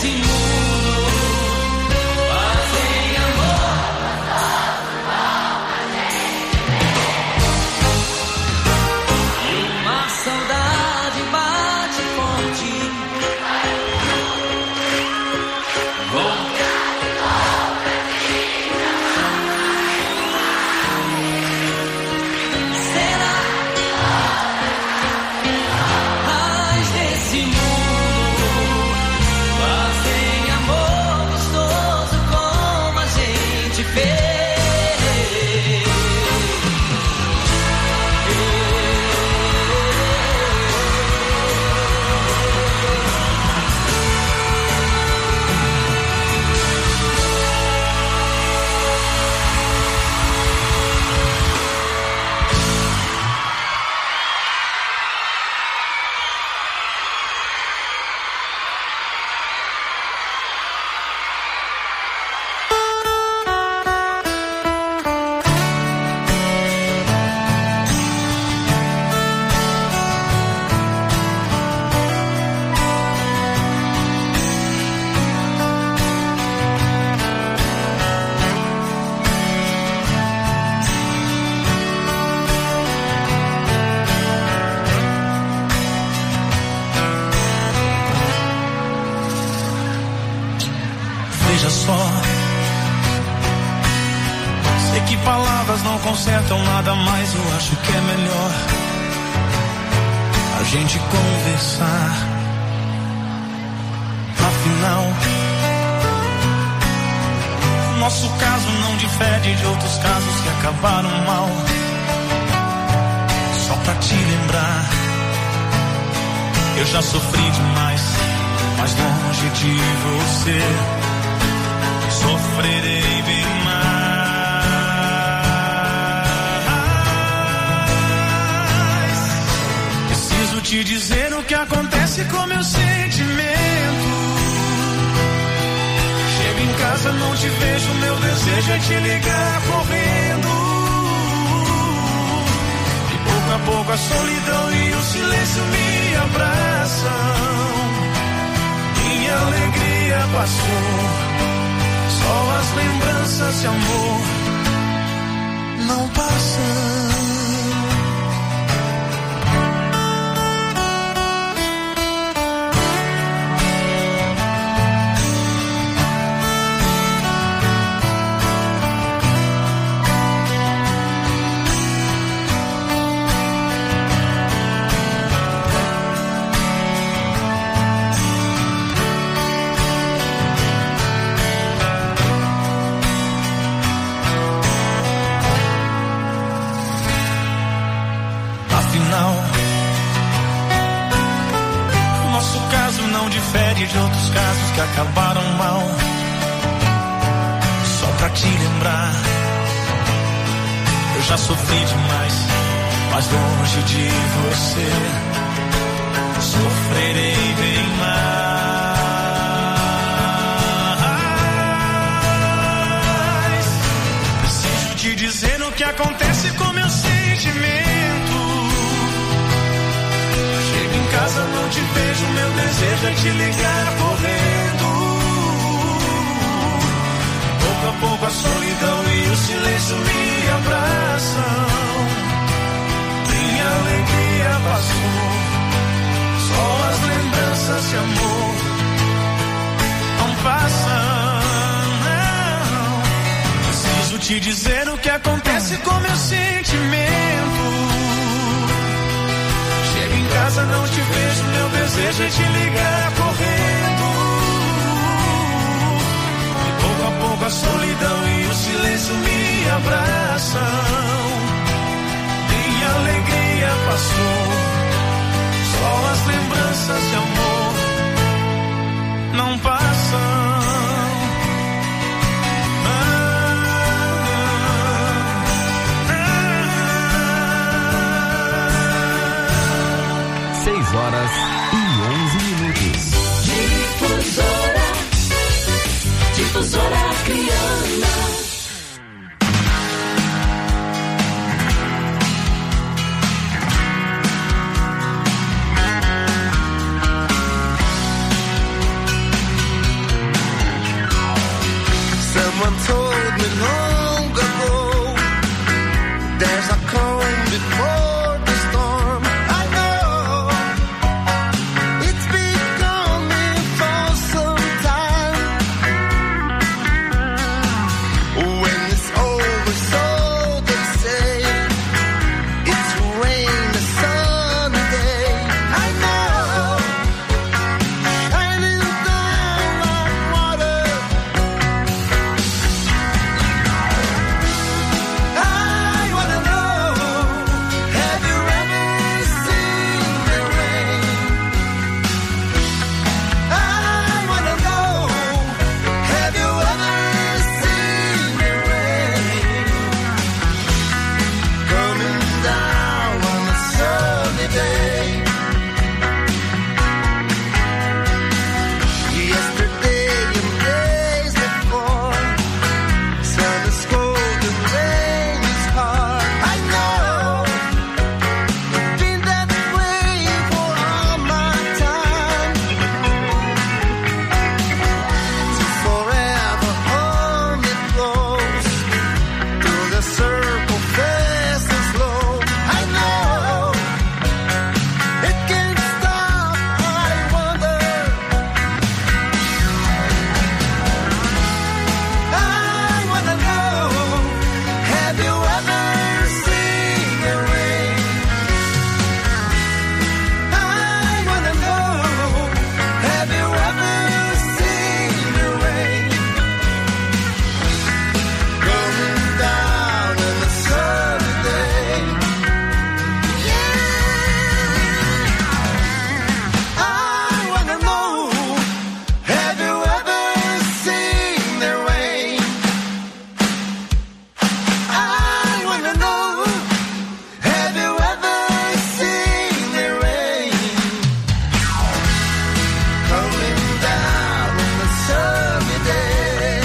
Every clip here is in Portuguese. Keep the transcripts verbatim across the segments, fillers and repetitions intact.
desse mundo fazem amor. E uma saudade bate forte. Não consertam nada mais, eu acho que é melhor a gente conversar. Afinal, nosso caso não difere de outros casos que acabaram mal. Só pra te lembrar, eu já sofri demais, mas longe de você sofrerei bem mais. Te dizer o que acontece com meu sentimento. Chego em casa, não te vejo, meu desejo é te ligar correndo. E pouco a pouco a solidão e o silêncio me abraçam. Minha alegria passou, só as lembranças de amor não passam. De outros casos que acabaram mal. Só pra te lembrar, eu já sofri demais, mas longe de você sofrerei bem mais. Preciso te dizer o que acontece com meu sentimento. Em casa não te vejo, meu desejo é te ligar correndo. Pouco a pouco a solidão e o silêncio me abraçam. Minha alegria passou, só as lembranças de amor não passam, não. Preciso te dizer o que acontece com meu sentimento. Em casa não te vejo, meu desejo é te ligar correndo. E pouco a pouco a solidão e o silêncio me abraçam. Minha alegria passou, só as lembranças de amor não passam. Horas e onze minutos. Someone told me long ago, there's a calm before the storm. I know it's been coming for some time. When it's over, so they say, it's rain a sunny day. I know, shining down like water. I wanna know, have you ever seen the rain? I wanna know, have you ever seen the rain? Coming down on a sunny day. Yesterday and days before, sun is cold and rain is hard. I know, been that way for all my time. To forever on it goes, till the circle fast and slow. I know, it can't stop. I wonder, I wanna know, have you ever seen the rain? I wanna know, have you ever seen the rain? Coming down on a sunny day. Yeah. I wanna know, have you ever seen the rain? I wanna know, have you ever seen the rain? Coming down on a sunny day.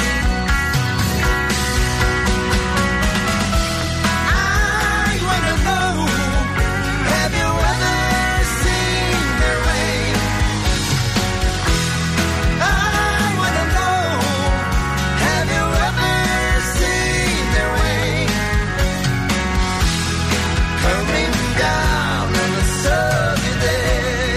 I wanna know, have you ever seen the rain? I wanna know, have you ever seen the rain? Coming down on a sunny day.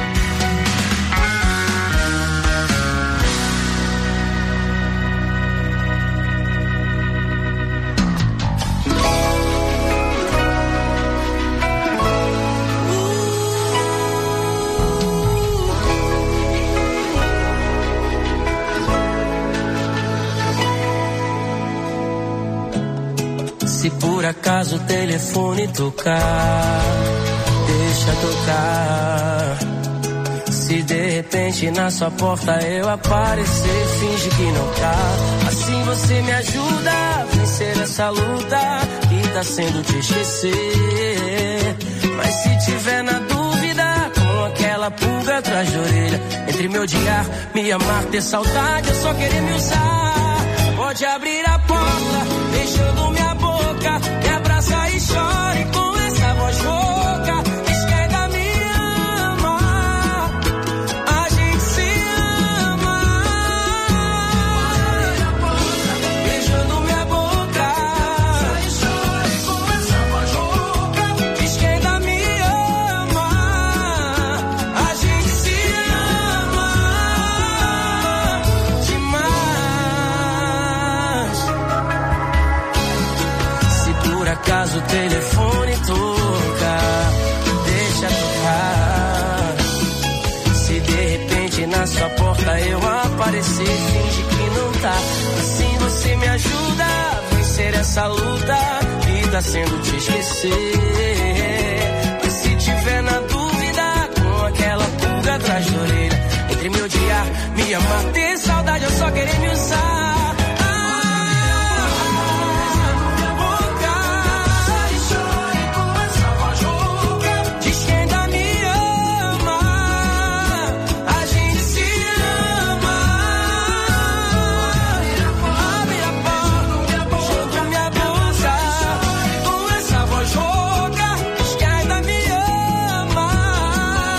Se por acaso o telefone tocar, deixa tocar. Se de repente na sua porta eu aparecer, finge que não tá. Assim você me ajuda a vencer essa luta que tá sendo te esquecer. Mas se tiver na dúvida, com aquela pulga atrás da orelha, entre me odiar, me amar, ter saudade, eu só querer me usar, pode abrir a porta, beijando minha boca, me abraça e chore com essa voz rouca. Diz que ainda me ama, a gente se ama. Beijando minha boca, e chore com essa voz rouca. Diz que ainda me ama, a gente se ama demais. Se por acaso o telefone toca, deixa tocar. Se de repente na sua porta eu aparecer, finge que não tá. Assim você me ajuda a vencer essa luta que tá sendo te esquecer. Mas se tiver na dúvida, com aquela pulga atrás da orelha, entre me odiar, me amar, ter saudade, eu só querer me usar.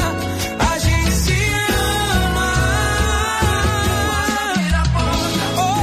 Oh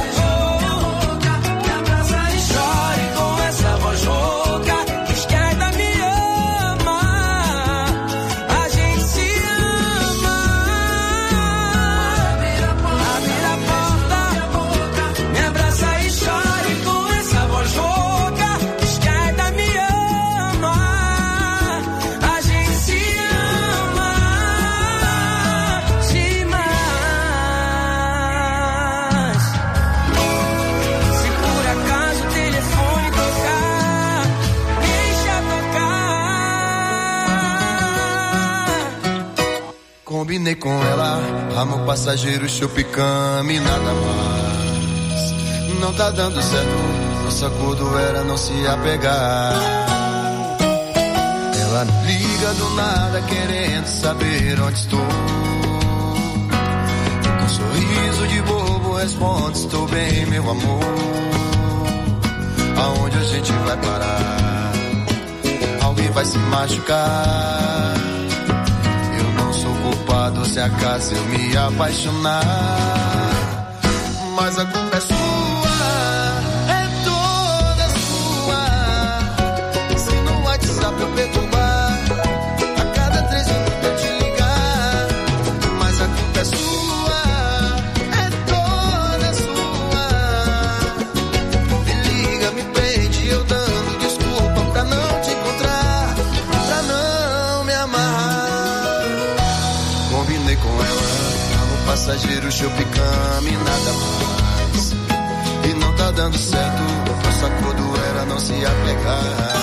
Combinei com ela, amor passageiro, chupicame, nada mais. Não tá dando certo, nosso acordo era não se apegar. Ela me liga do nada querendo saber onde estou. Com um sorriso de bobo responde, estou bem, meu amor. Aonde a gente vai parar? Alguém vai se machucar. Se acaso eu me apaixonar, mas a culpa é sua, é toda sua. Se no WhatsApp eu perturbar, a cada três minutos eu te ligar, mas a culpa é sua, é toda sua. Me liga, me prende, eu dando desculpa pra não te encontrar, pra não me amar. Combinei com ela, amor passageiro, chupicame, nada mais. E não tá dando certo, nosso acordo era não se apegar.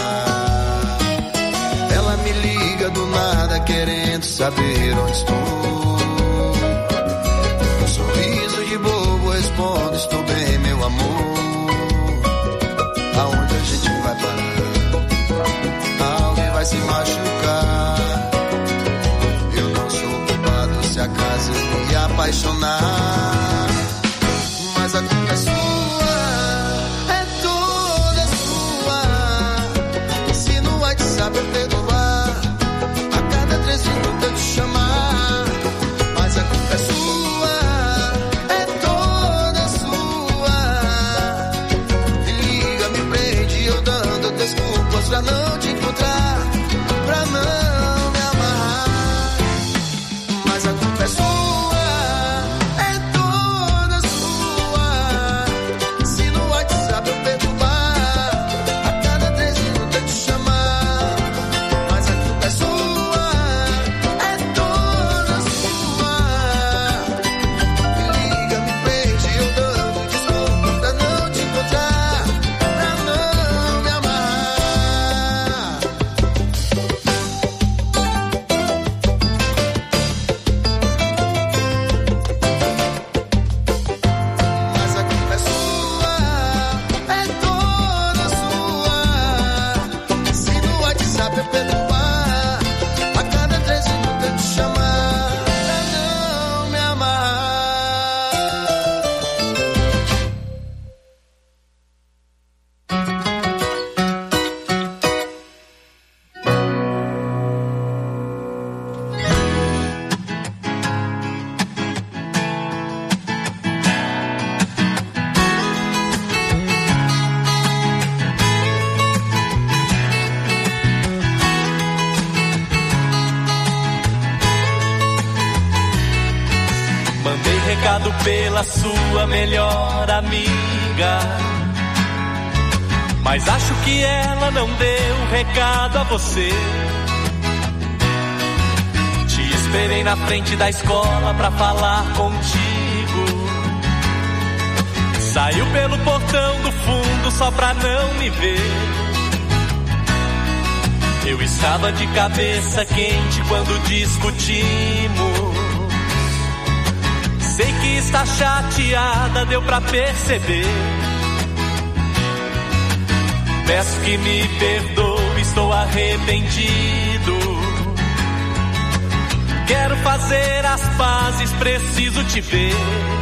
Ela me liga do nada querendo saber onde estou. Com um sorriso de bobo respondo, estou bem, meu amor. Aonde a gente vai parar? Alguém vai se machucar. Se acaso eu me apaixonar, mas a culpa é sua, é toda sua. Se no WhatsApp eu perdoar, a cada três minutos eu te chamar, mas a culpa é sua, é toda sua. Me liga, me prende, eu dando desculpas pra não te encontrar, pra não. É sua, é toda sua. Se no WhatsApp eu perturbar, a cada três minutos eu te chamar, mas a culpa é sua, é toda sua. Me liga, me prende, eu dando desculpa pra não te encontrar, pra não me amar. Pela sua melhor amiga, mas acho que ela não deu recado a você. Te esperei na frente da escola pra falar contigo. Saiu pelo portão do fundo só pra não me ver. Eu estava de cabeça quente quando discutimos. Sei que está chateada, deu pra perceber. Peço que me perdoe, estou arrependido. Quero fazer as pazes, preciso te ver.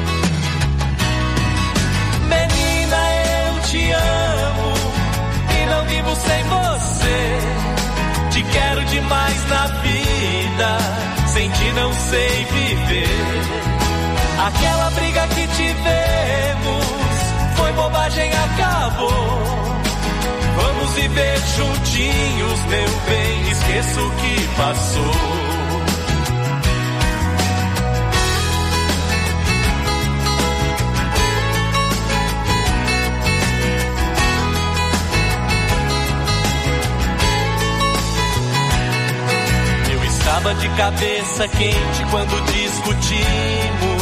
Menina, eu te amo e não vivo sem você. Te quero demais na vida, sem ti não sei viver. Aquela briga que tivemos foi bobagem, acabou. Vamos viver juntinhos, meu bem, esqueça o que passou. Eu estava de cabeça quente quando discutimos.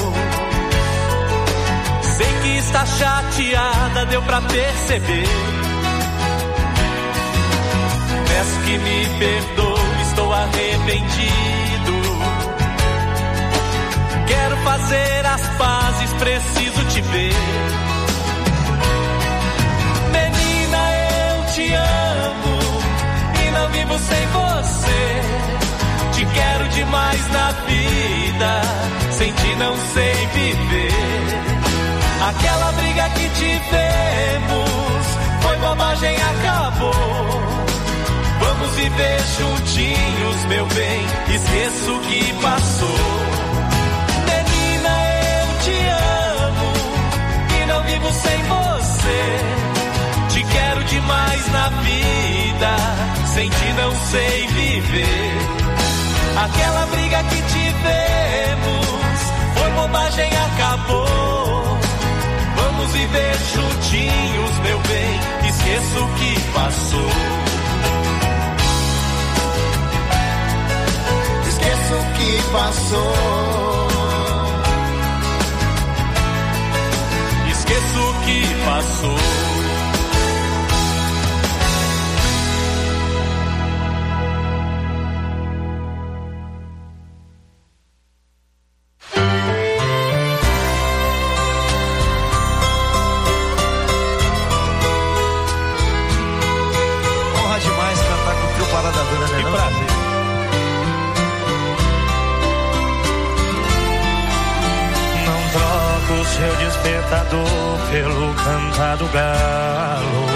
Sei que está chateada, deu pra perceber. Peço que me perdoe, estou arrependido. Quero fazer as pazes, preciso te ver. Menina, eu te amo e não vivo sem você. Te quero demais na vida, sem ti não sei viver. Aquela briga que tivemos foi bobagem, acabou. Vamos viver juntinhos, meu bem, esqueço o que passou. Menina, eu te amo e não vivo sem você. Te quero demais na vida, sem ti não sei viver. Aquela briga que tivemos foi bobagem, acabou. Vamos viver juntinhos, meu bem, esqueço o que passou. Esqueço o que passou. Esqueço o que passou. Pelo cantar do galo,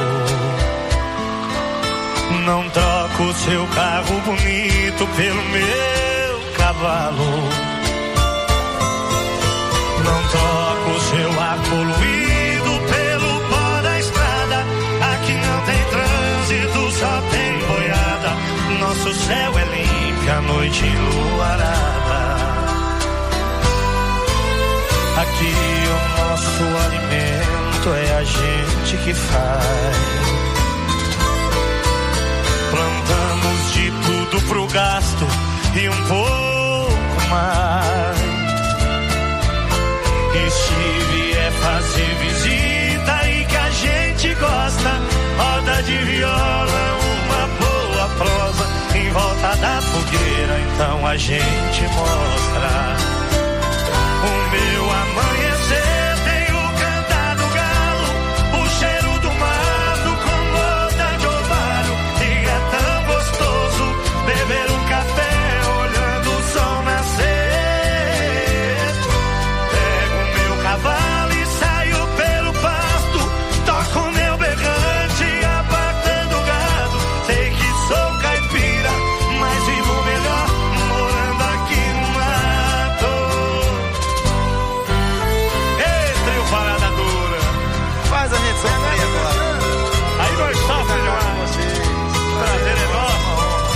não troco o seu carro bonito pelo meu cavalo, não troco o seu ar poluído pelo pó da estrada. Aqui não tem trânsito, só tem boiada. Nosso céu é limpo, a noite enluarada. Aqui o nosso alimento é a gente que faz. Plantamos de tudo pro gasto e um pouco mais. E se vier fazer visita e que a gente gosta, roda de viola, uma boa prosa em volta da fogueira, então a gente mostra. O meu amanhecer tem o cantar do galo, o cheiro do mato com gota de orvalho. E é tão gostoso beber um café olhando o sol nascer. Pego o meu cavalo e saio pelo pasto, toco o meu berrante abatendo o gado. Sei que sou caipira, mas vivo melhor morando aqui no mato. Parada dura. Faz a gente sofrer agora. Aí nós sofremos demais. Prazer enorme.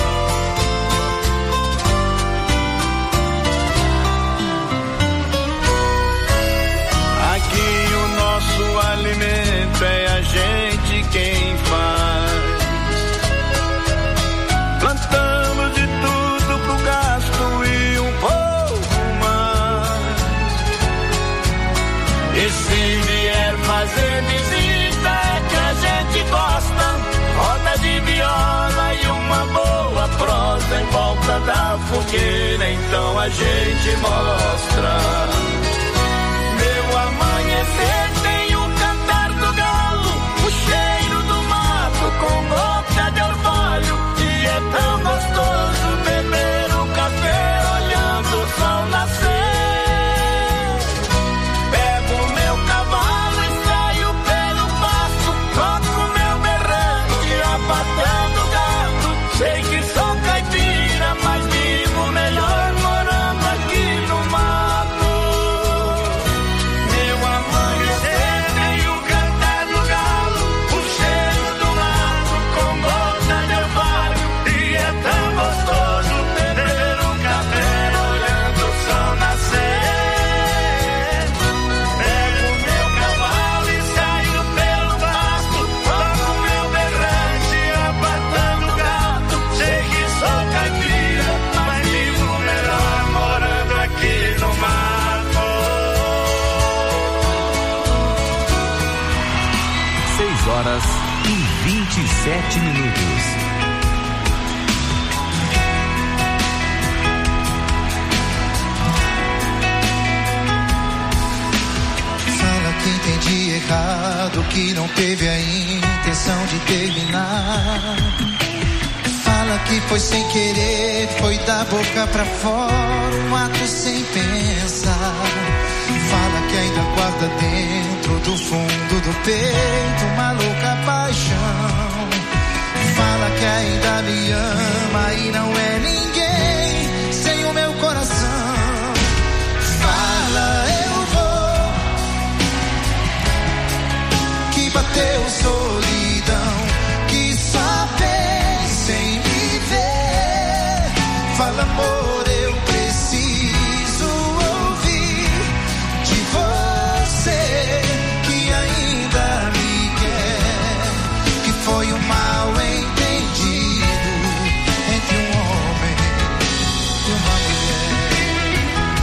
Aqui o nosso alimento é a gente quem faz. Plantamos de tudo pro gasto e um pouco mais. E se vier fazer visita é que a gente gosta. Roda de viola e uma boa prosa em volta da fogueira, então a gente mostra. Meu amanhecer tem o cantar do galo, o cheiro do mato com gota de orvalho. E é tão gostoso beber o café olhando o sol nascer. Sei que sou caipira, mas vivo melhor morando aqui no mato. Meu amanhecer tem o cantar do galo, o cheiro do mato com gota de orvalho. E é tão gostoso beber um café olhando o sol nascer. Pego o meu cavalo e saio pelo pasto, toco o meu berrante abatando o gado. Sei que sou caipira, mas vivo melhor morando aqui no mato. Seis horas e vinte e sete minutos. entendi errado, que não teve a intenção de terminar. Fala que foi sem querer, foi da boca pra fora, um ato sem pensar. Fala que ainda guarda dentro do fundo do peito uma louca paixão. Fala que ainda me ama e não é ninguém sem o meu coração. Fala, eu vou, que bateu solidão, que só pensa em me ver. Fala, amor, eu preciso ouvir de você, que ainda me quer, que foi um mal entendido entre um homem e uma mulher.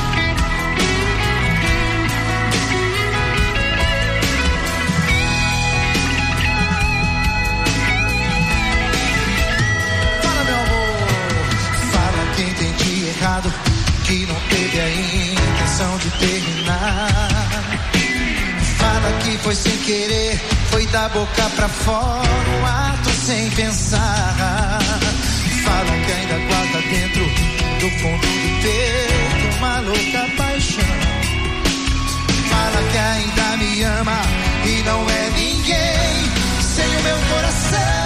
Fala, meu amor, fala que entendi errado, que não teve a intenção de terminar. Fala que foi sem querer, foi da boca pra fora, um ato sem pensar. Falam que ainda guarda dentro do fundo do peito uma louca paixão. Fala que ainda me ama e não é ninguém sem o meu coração.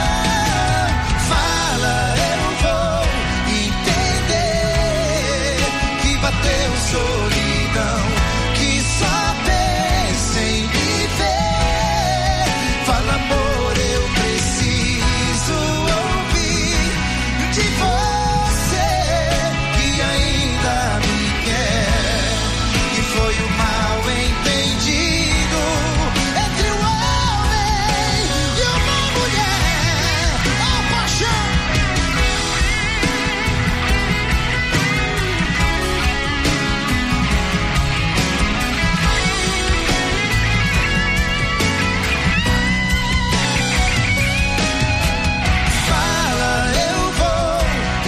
Fala, eu vou entender que bateu solidão, que só pensa em me ver. Fala, amor, eu preciso ouvir de você, que ainda me quer, que foi o mal entendido entre um homem e uma mulher. A paixão. Fala, eu vou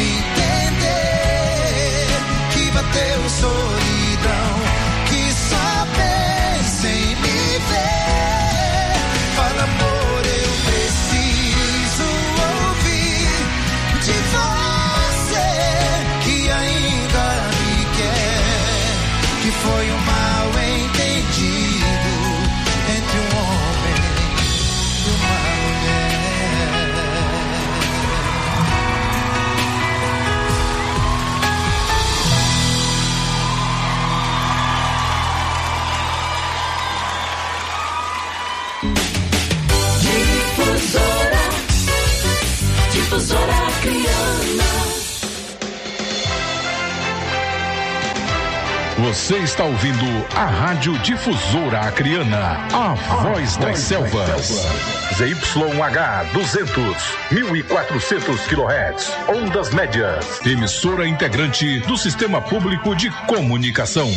entender que bateu solidão, que só pensa em me ver. Fala, amor, eu preciso ouvir de você, que ainda me quer, que foi um mal entendido entre um homem e uma mulher. Difusora, Difusora Acreana. Você está ouvindo a Rádio Difusora Acreana, a voz das selvas. Z Y H duzentos, mil e quatrocentos quilohertz, ondas médias. Emissora integrante do Sistema Público de Comunicação.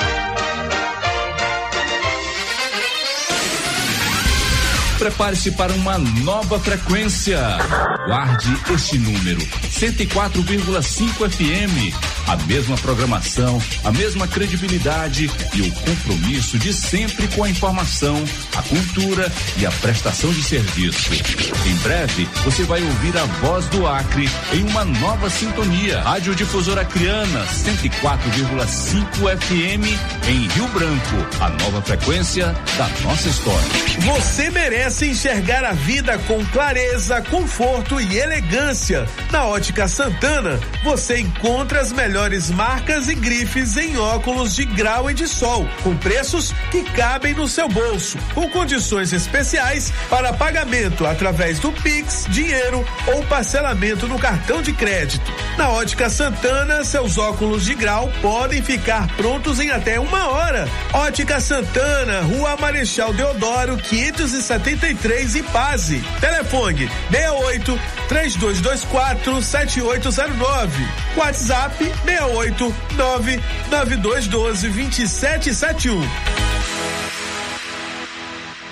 Prepare-se para uma nova frequência. Guarde este número, cento e quatro vírgula cinco F M. A mesma programação, a mesma credibilidade e o compromisso de sempre com a informação, a cultura e a prestação de serviço. Em breve, você vai ouvir a voz do Acre em uma nova sintonia. Rádio Difusora Acreana, cento e quatro vírgula cinco F M em Rio Branco. A nova frequência da nossa história. Você merece enxergar a vida com clareza, conforto e elegância. Na Ótica Santana, você encontra as melhores marcas e grifes em óculos de grau e de sol, com preços que cabem no seu bolso, com condições especiais para pagamento através do Pix, dinheiro ou parcelamento no cartão de crédito. Na Ótica Santana, seus óculos de grau podem ficar prontos em até uma hora. Ótica Santana, Rua Marechal Deodoro, quinhentos e setenta e três, Ipaze. Telefone seis oito, três dois dois quatro, sete oito zero nove. WhatsApp seis oito, nove nove dois um dois, dois sete sete um.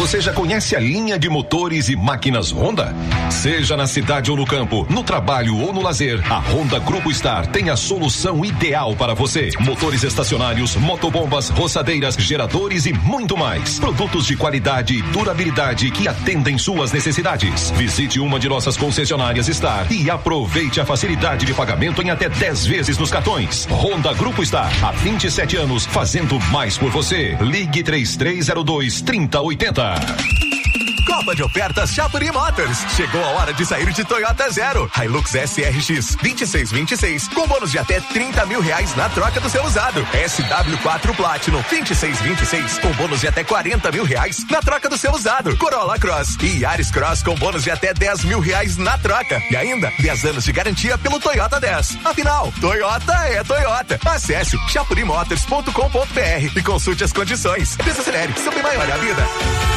Você já conhece a linha de motores e máquinas Honda? Seja na cidade ou no campo, no trabalho ou no lazer, a Honda Grupo Star tem a solução ideal para você. Motores estacionários, motobombas, roçadeiras, geradores e muito mais. Produtos de qualidade e durabilidade que atendem suas necessidades. Visite uma de nossas concessionárias Star e aproveite a facilidade de pagamento em até dez vezes nos cartões. Honda Grupo Star, há vinte e sete anos, fazendo mais por você. Ligue três três zero dois, três zero oito zero. Copa de ofertas Chapuri Motors. Chegou a hora de sair de Toyota Zero. Hilux S R X vinte e seis vinte e seis com bônus de até trinta mil reais na troca do seu usado. S W quatro Platinum vinte e seis vinte e seis com bônus de até quarenta mil reais na troca do seu usado. Corolla Cross e Yaris Cross com bônus de até dez mil reais na troca. E ainda dez anos de garantia pelo Toyota dez. Afinal, Toyota é Toyota. Acesse chapuri motors ponto com ponto b r e consulte as condições. Desacelere, sobre maior a vida.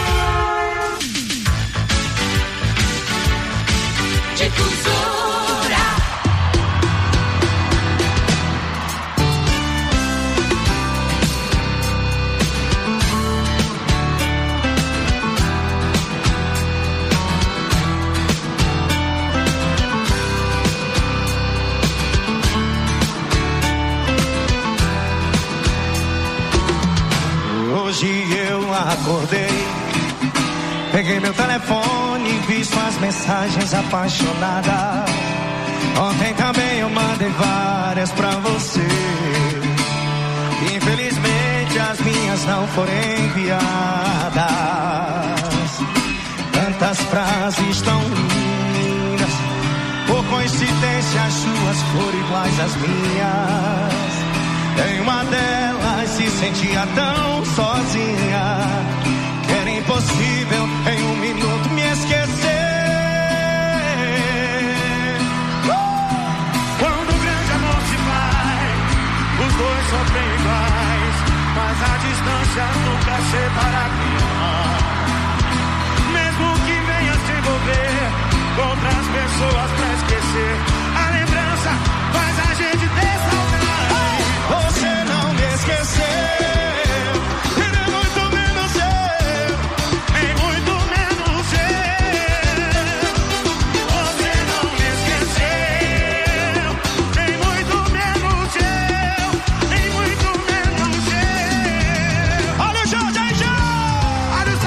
Difusora. Hoje eu acordei, peguei meu telefone e vi suas mensagens apaixonadas. Ontem também eu mandei várias pra você. Infelizmente as minhas não foram enviadas. Tantas frases tão lindas, por coincidência as suas foram iguais às minhas. Em uma delas se sentia tão sozinha que era impossível em um minuto me esquecer. Uh! Quando o grande amor se vai, os dois sofrem iguais, mas a distância nunca separará. Mesmo que venha se envolver com outras pessoas pra esquecer, a lembrança faz a gente ter saudade. Você não me esqueceu. Olha o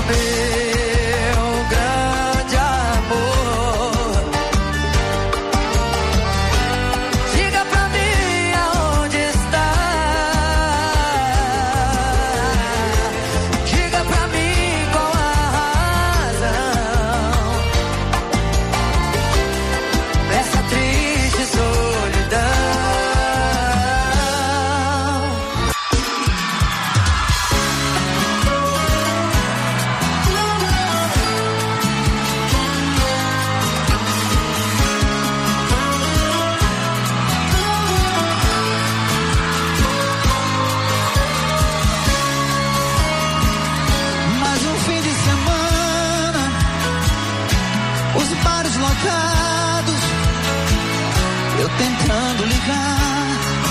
meu grande amor. Diga pra mim aonde está. Diga pra mim qual a razão dessa triste solidão. Mais um fim de semana, os bares lotados, eu tentando ligar,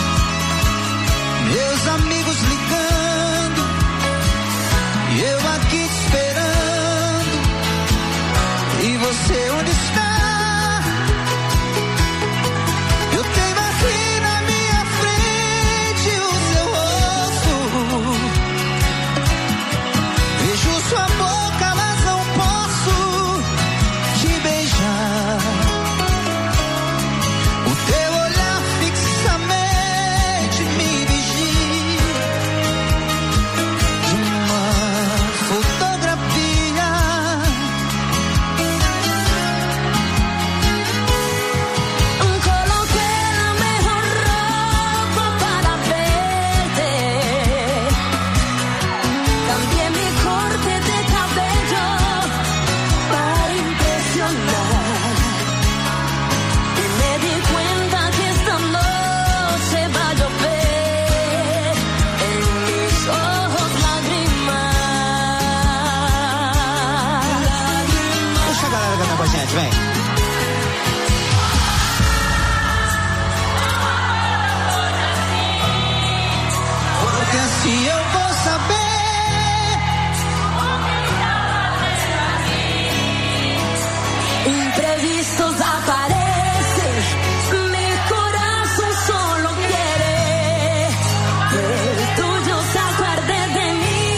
meus amigos ligando, e eu aqui te esperando. E você onde está? Eu tenho aqui na minha frente o seu rosto. Vejo sua boca, mas não posso te beijar. O teu olhar fixamente me vigia de uma fotografia. Coloqué la mejor ropa para verte. Cambié mi corte de cabello para impresionar. Y me di cuenta que esta noche va a llover en mis ojos lágrimas. Deixa a galera cantar com a gente, vem. Porque assim eu vou saber Imprevistos aparecen, mi corazón solo quiere que el tuyo se acuerde de mí.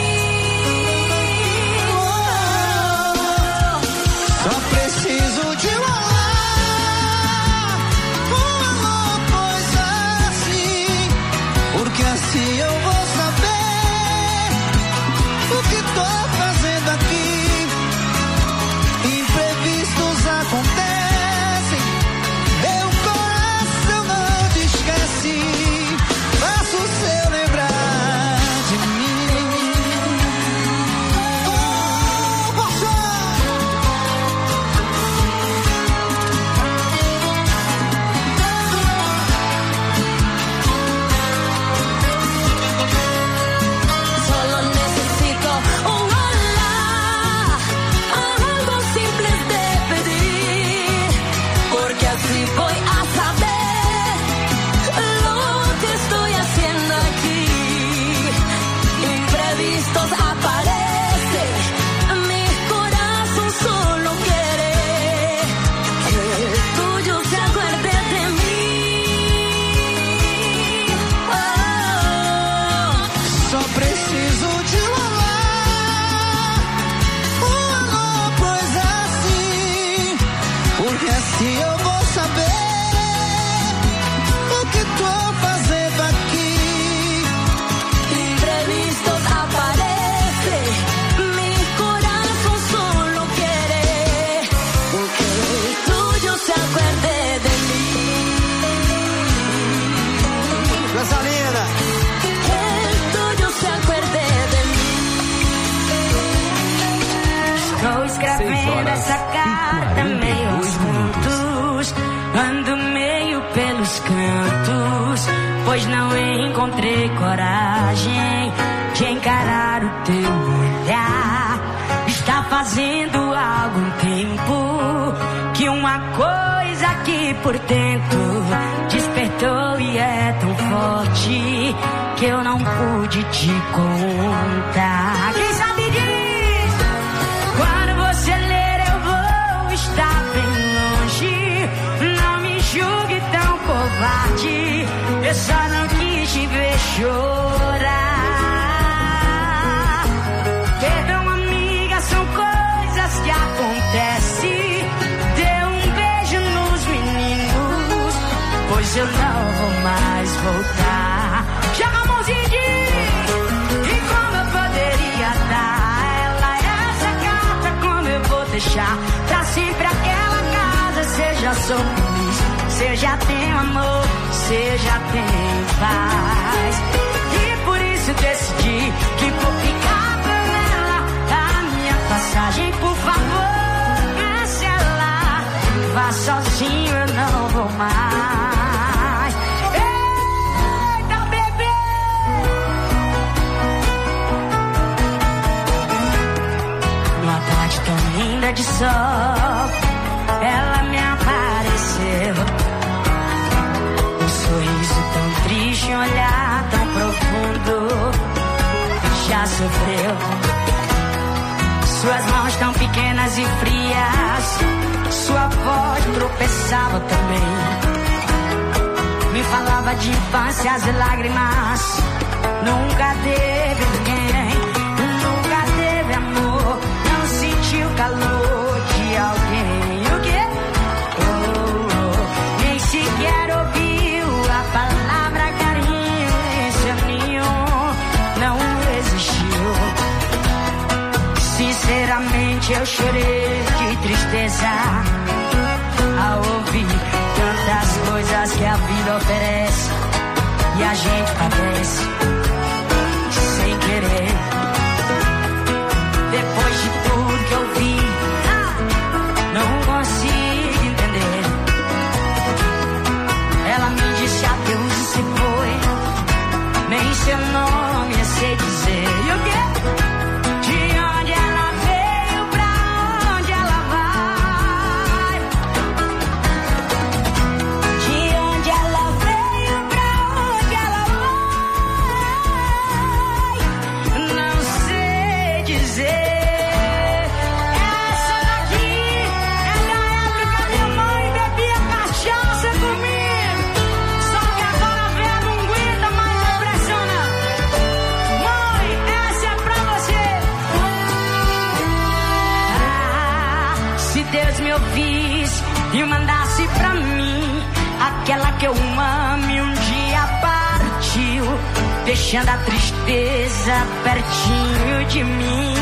só preciso de um olhar, um amor, coisa assim. Porque assim eu vou saber o que tô fazendo aqui. Imprevistos acontecem, meu coração não te esquece. Faço o seu lembrar de mim. Oh, poxa! Solo necesito un hola, algo simple de pedir, porque así voy a saber lo que estoy haciendo aquí. Imprevistos aparecen, mi corazón solo quiere que el tuyo se acuerde de mí. Oh. Só preciso de um olhar, um amor, coisa assim. Porque assim eu vou saber o que tô fazendo aqui. Imprevistos aparecen, mi corazón solo quiere que el tuyo se acuerde de mí. Coisa linda. Que el tuyo se acuerde de mí. Estou escrevendo essa carta meio aos cantos, ando meio pelos cantos, pois não encontrei coragem de encarar o teu olhar. Está fazendo algum tempo que uma coisa aqui por dentro despertou e é tão forte que eu não pude te contar. Quem sabe diz? Quando você ler eu vou estar bem longe. Não me julgue tão covarde, eu só não quis te ver chorar. Perdão, amigo. deixar pra sempre aquela casa. Seja sou feliz, seja tenho amor, seja tenho paz. E por isso decidi que vou ficar com ela. A minha passagem, por favor, cancela. Vá sozinho, eu não vou mais. Eita, bebê! Numa tarde tão linda de sol, ela me apareceu. Um sorriso tão triste, um olhar tão profundo. Já sofreu. Suas mãos tão pequenas e frias, sua voz tropeçava também. Me falava de infâncias e lágrimas. Nunca teve ninguém, nunca teve amor. Não sentiu o calor de alguém. O quê? Oh, oh. Nem sequer ouviu a palavra carinho. Em seu ninho não existiu. Sinceramente eu chorei de tristeza ao ouvir tantas coisas que a vida oferece e a gente padece sem querer. Depois de tudo que eu vi, não consigo entender. Ela me disse adeus e se foi, nem seu nome eu sei dizer. E o quê? E mandasse pra mim aquela que eu amo e um dia partiu, deixando a tristeza pertinho de mim.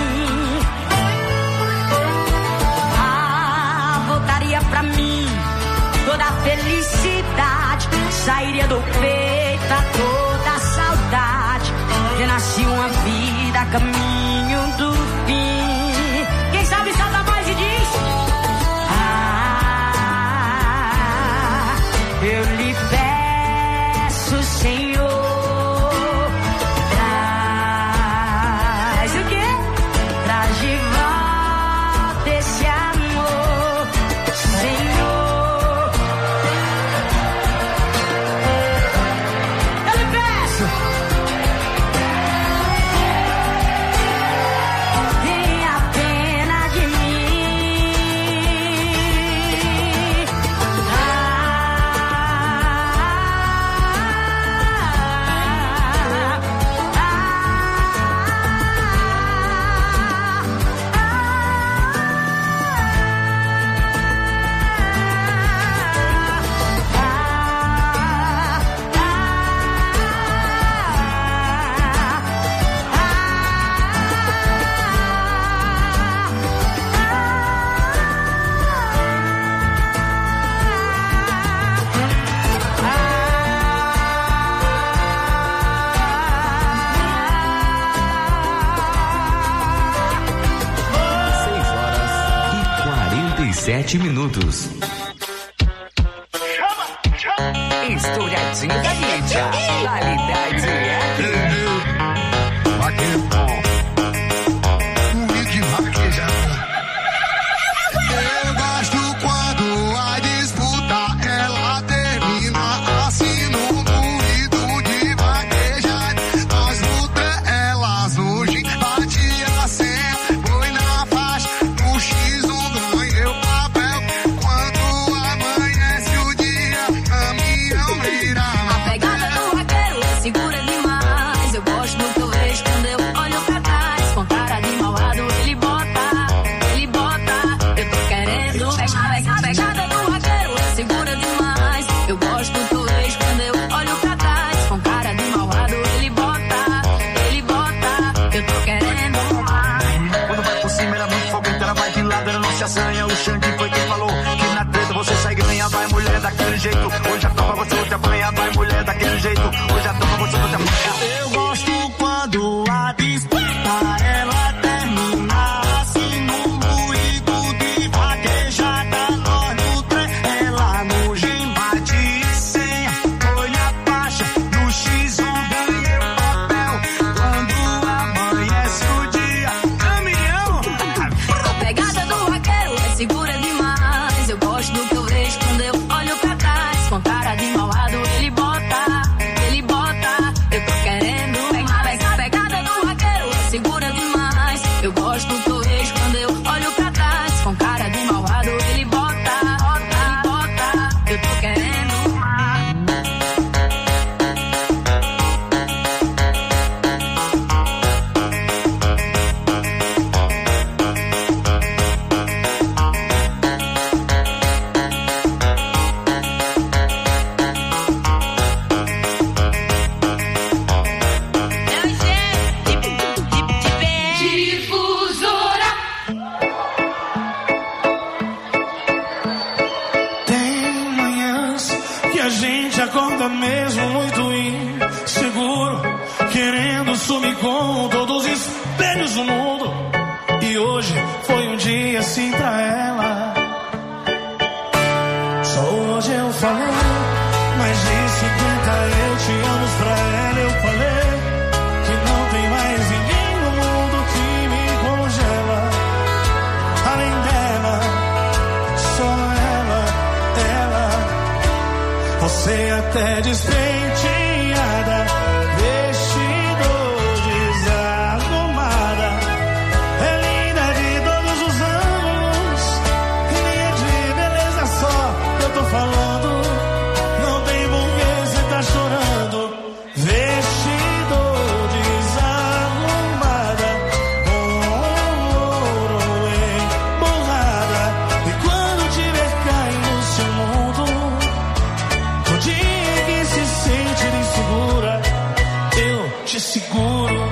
Ah, voltaria pra mim toda a felicidade, sairia do peito a toda a saudade, renascia uma vida a caminho do fim. Quem sabe salta mais e diz: eu lhe peço, Senhor, traz o quê? Traz de volta esse amor, Senhor. Eu lhe peço, tenha pena de mim. Sete minutos. Estouradinho da mídia. Qualidade é. Eu gosto quando a disputa ela termina assim no ruído de vaquejada. As lutas elas hoje batia sempre, foi na faixa do X um ganhou papel. Quando amanhece o dia, caminhão vira. A pegada do vaqueiro é segura. se assanha. O Xande foi quem falou que na treta você sai ganha. Vai mulher daquele jeito, hoje a topa você não te apanha. Vai mulher daquele jeito, hoje a topa você não te apanha. Eu gosto quando a disputa ela termina assim num ruído de vaquejada. Nós no trem, ela no gin bate e senha. Foi a faixa no X um, ganhei o papel. Quando amanhece o dia, caminhão. A pegada do vaqueiro é segura demais. Eu gosto do que eu vejo quando eu olho pra trás. Com cara de malvado ele bota, ele bota. Eu tô querendo mais. A pegada do vaqueiro é segura demais. Eu gosto do que eu vejo quando eu olho pra trás. Com cara de malvado ele bota, ele bota. Eu tô querendo mais. Difusora. Tem manhãs que a gente acorda mesmo muito inseguro, querendo sumir com todos os espelhos do mundo. E hoje foi um dia assim pra ela. Só hoje eu falei, mais de cinquenta eu te amo pra ela. Eu falei que não tem mais ninguém no mundo que me congela. Além dela, só ela, ela. Você até despenteada, vestido desarrumada. É linda de todos os ângulos, e nem é de beleza só que eu tô falando. Não tem porquê cê tá chorando. Vestido desarrumada, com ouro embolada. E quando tiver caindo no seu mundo, no dia que se sentir insegura, eu te seguro.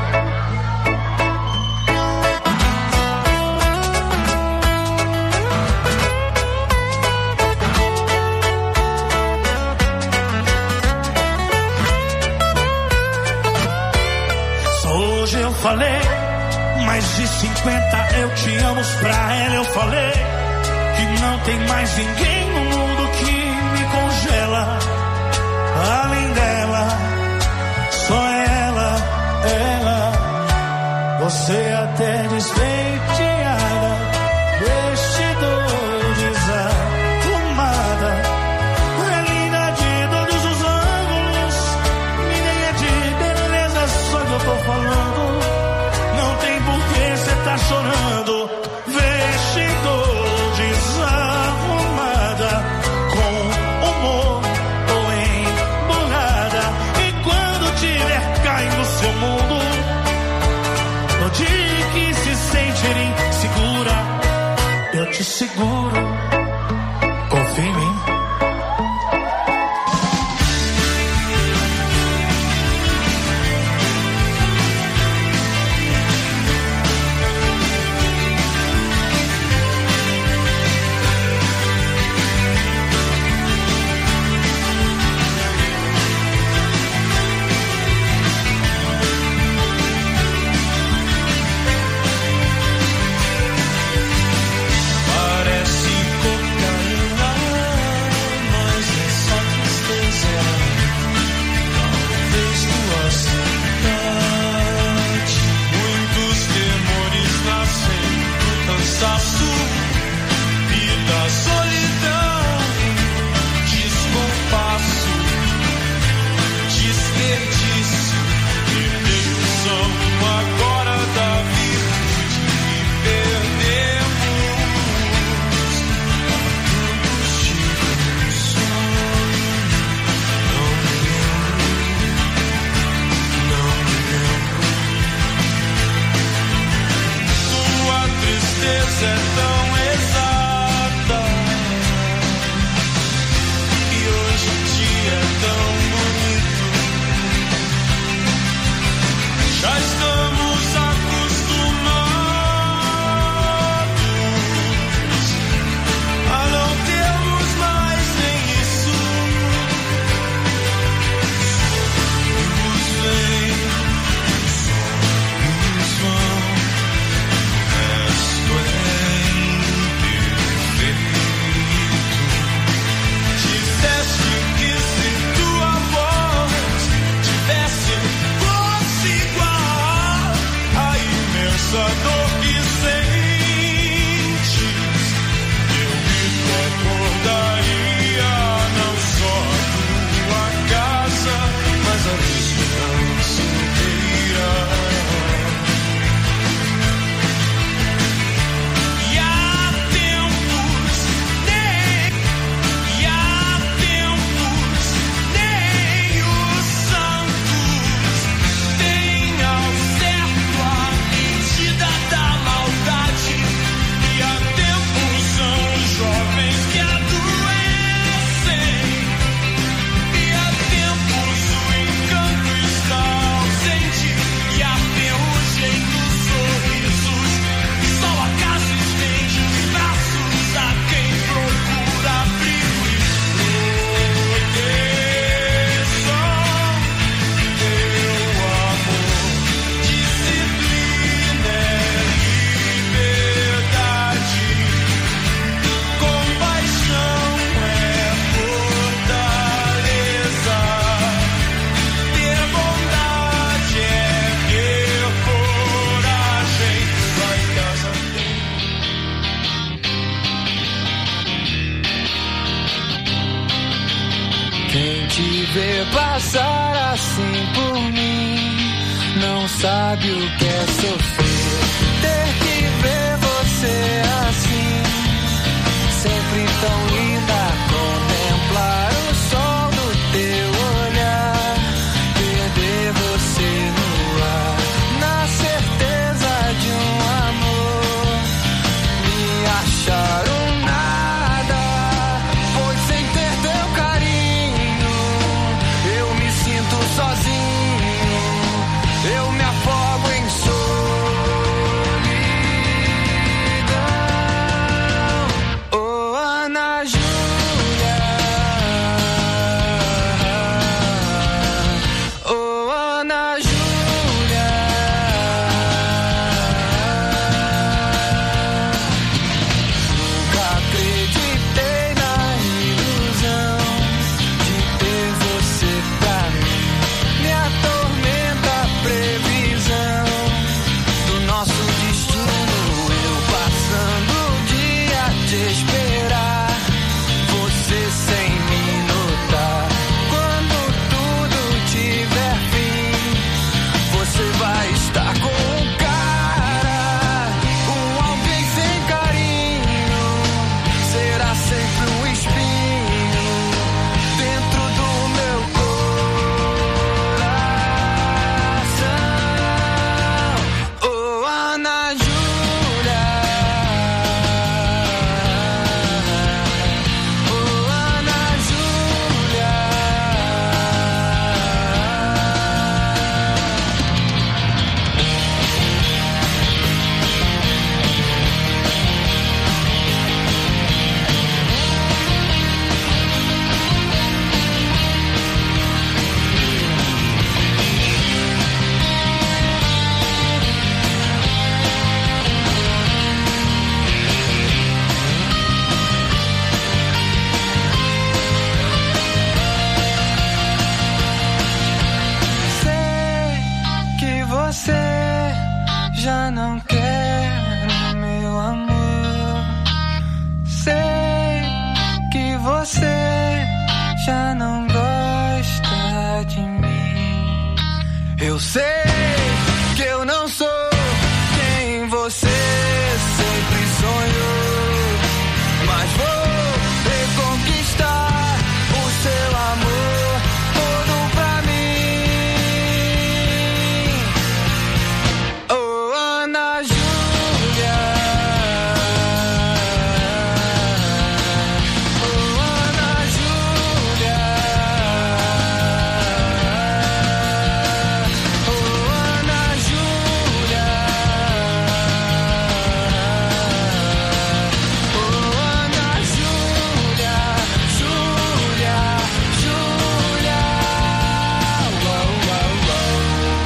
Só hoje eu falei, mais de cinquenta eu te amo pra ela. Eu falei que não tem mais ninguém no mundo que me congela. Além dela, só ela, ela. Você até despenteada, vestido desarrumada. É linda de todos os ângulos, e nem é de beleza só que eu tô falando. Não tem porquê cê tá chorando. Vestido desarrumada, com humor ou embolada. E quando tiver caindo no seu mundo, no dia que se sentir insegura, eu te seguro. Confia em mim. Parece cocaína, mas é só tristeza. Talvez tua saudade. Muitos temores nascem do cansaço e da solidão. Descompasso, desperdício e ilusão. Agora da virtude perdemos. Ambos tivemos sonho. Não me lembro, não me lembro. Tua tristeza é tão Quem te vê passar assim por mim não sabe o que é sofrer. Ter que ver você assim, sempre tão linda, contemplar o sol do teu olhar, perder você no ar, na certeza de um amor, me achar um nada, pois sem ter teu carinho, eu me sinto sozinho, eu me afogo em solidão. Oh, Ana Júlia, oh, Ana Júlia, nunca acreditei na ilusão de ter você pra mim. Me atormenta a previsão do nosso destino, eu passando o dia a te esperar, você sem me notar. Quando tudo tiver fim, você vai estar com um cara, um alguém sem carinho, será sempre um espinho dentro do meu coração. Oh, Ana Júlia, oh, Ana Júlia. Sei que você já não quer meu amor. Sei que você já não gosta de mim. Eu sei que eu não sou quem você sempre sonhou, mas vou reconquistar o seu amor todo pra mim. Oh, Ana Júlia, oh, Ana Júlia, oh, Ana Júlia, oh, Ana Júlia, Júlia, Júlia. Uau, uau, uau.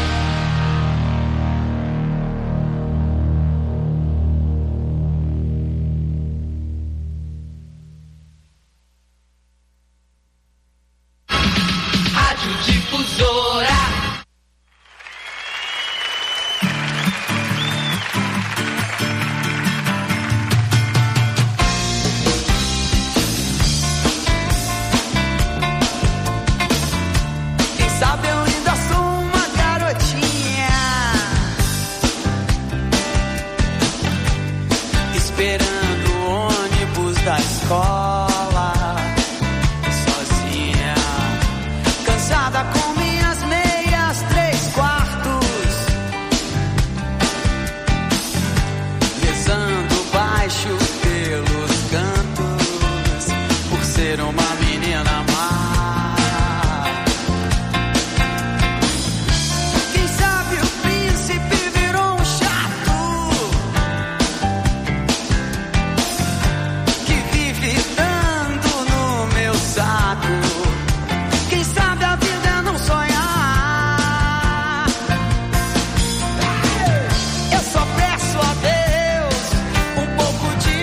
Rádio Difusora. Quem sabe eu ainda sou uma garotinha, esperando o ônibus da escola, sozinha, cansada com minhas meias três quartos, rezando baixo pelos cantos, por ser uma menina má. Quem sabe o príncipe virou um chato que vive dando no meu saco. Quem sabe a vida é não sonhar. Eu só peço a Deus um pouco de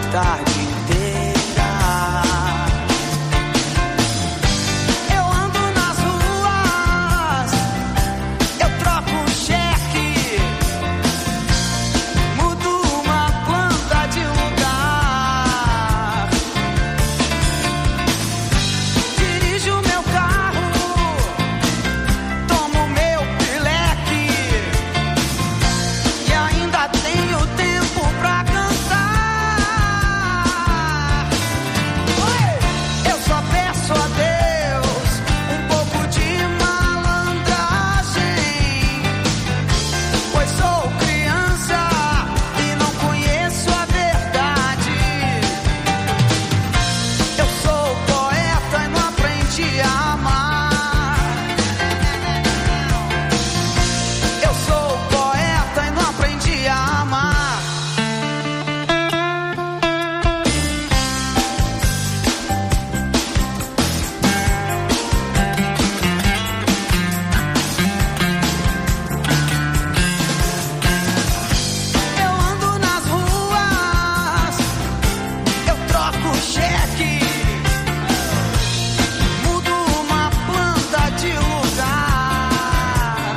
tarde inteira. Eu ando nas ruas, eu troco cheque, mudo uma planta de lugar, dirijo meu carro, tomo meu pileque e ainda tenho tempo pra cantar. Eu só peço a Deus um pouco de malandragem, pois sou criança e não conheço a verdade. Eu sou poeta e não aprendi a amar. Eu sou poeta e não aprendi a amar. Eu ando nas ruas, eu troco cheque, mudo uma planta de lugar,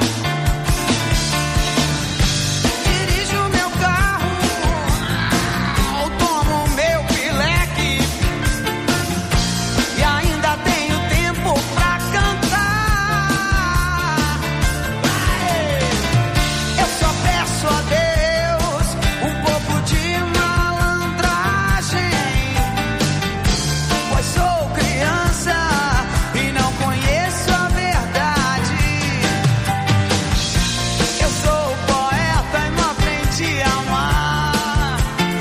dirijo meu carro, tomo meu pileque e ainda tenho tempo pra cantar. Eu só peço a Deus um pouco de malandragem, pois sou criança e não conheço a verdade. Eu sou poeta e não aprendi a amar.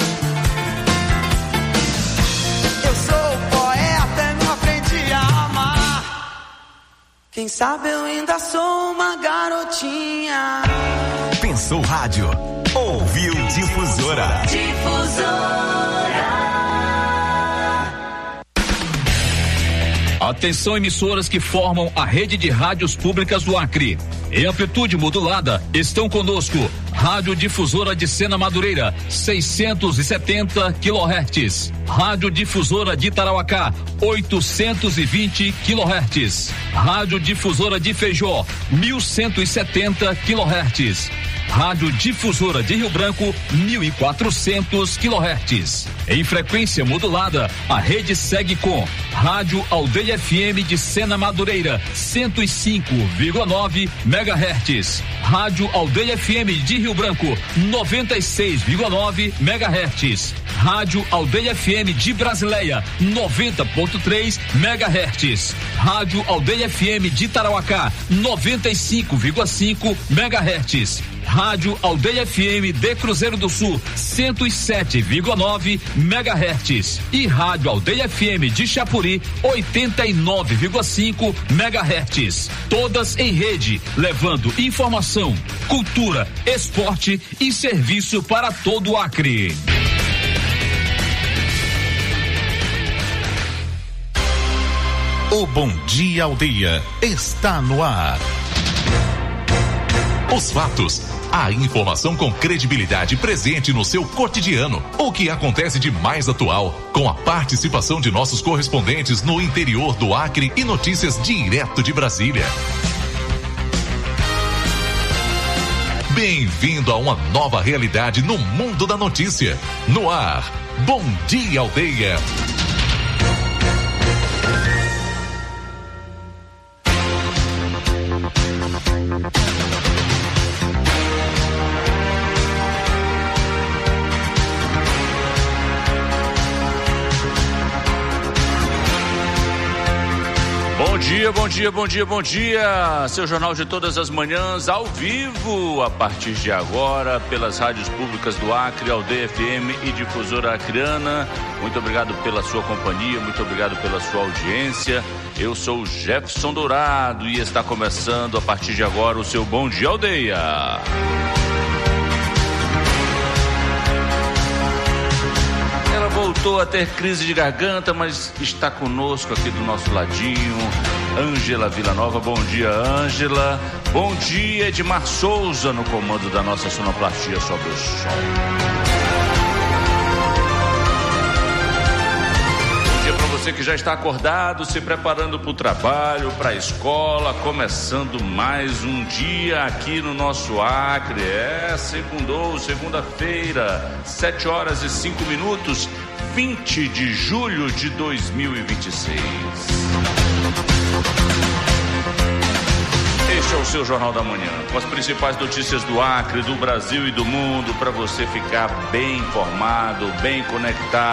Eu sou poeta e não aprendi a amar. Quem sabe eu ainda sou uma garotinha. Pensou rádio, ouviu Difusora. Atenção, emissoras que formam a rede de rádios públicas do Acre. Em amplitude modulada, estão conosco Rádio Difusora de Sena Madureira, seiscentos e setenta quilohertz. Rádio Difusora de Tarauacá, oitocentos e vinte quilohertz. Rádio Difusora de Feijó, mil cento e setenta quilohertz. Rádio Difusora de Rio Branco, mil e quatrocentos quilohertz. Em frequência modulada, a rede segue com Rádio Aldeia F M de Sena Madureira, cento e cinco vírgula nove megahertz. Rádio Aldeia F M de Rio Branco, noventa e seis vírgula nove megahertz. Rádio Aldeia F M de Brasileia, noventa ponto três megahertz. Rádio Aldeia F M de Tarauacá, noventa e cinco vírgula cinco megahertz. Rádio Aldeia F M de Cruzeiro do Sul, cento e sete vírgula nove megahertz. E Rádio Aldeia F M de Chapuri, oitenta e nove vírgula cinco megahertz. Todas em rede, levando informação, cultura, esporte e serviço para todo o Acre. O Bom Dia Aldeia está no ar. Os fatos, a informação com credibilidade presente no seu cotidiano. O que acontece de mais atual, com a participação de nossos correspondentes no interior do Acre e notícias direto de Brasília. Bem-vindo a uma nova realidade no mundo da notícia. No ar, Bom Dia Aldeia. Bom dia, bom dia, bom dia, bom dia. Seu jornal de todas as manhãs, ao vivo, a partir de agora, pelas rádios públicas do Acre, Aldeia F M e Difusora Acreana. Muito obrigado pela sua companhia, muito obrigado pela sua audiência. Eu sou o Jefferson Dourado e está começando a partir de agora o seu Bom Dia Aldeia. Ela voltou a ter crise de garganta, mas está conosco aqui do nosso ladinho, Ângela Villanova. Bom dia, Ângela. Bom dia, Edmar Souza, no comando da nossa sonoplastia Sobe o Som. você que já está acordado, se preparando para o trabalho, para a escola, começando mais um dia aqui no nosso Acre. É, segundou, segunda-feira, sete horas e cinco minutos, vinte de julho de dois mil e vinte e seis. Este é o seu Jornal da Manhã, com as principais notícias do Acre, do Brasil e do mundo, para você ficar bem informado, bem conectado.